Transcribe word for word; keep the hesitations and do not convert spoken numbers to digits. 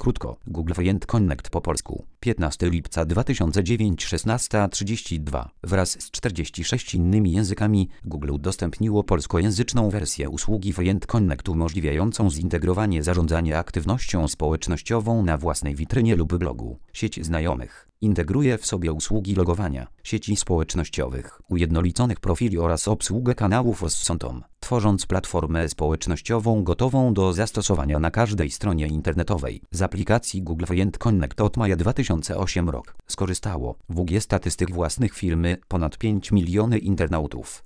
Krótko, Google Friend Connect po polsku. piętnastego lipca dwa tysiące dziewiątego, szesnasta trzydzieści dwa. Wraz z czterdziestu sześcioma innymi językami, Google udostępniło polskojęzyczną wersję usługi Friend Connect umożliwiającą zintegrowanie zarządzania aktywnością społecznościową na własnej witrynie lub blogu. Sieć znajomych integruje w sobie usługi logowania, sieci społecznościowych, ujednoliconych profili oraz obsługę kanałów z Sontom, tworząc platformę społecznościową gotową do zastosowania na każdej stronie internetowej. Z aplikacji Google Friend Connect od maja dwa tysiące ósmego roku skorzystało W G statystyk własnych firmy ponad pięć milionów internautów.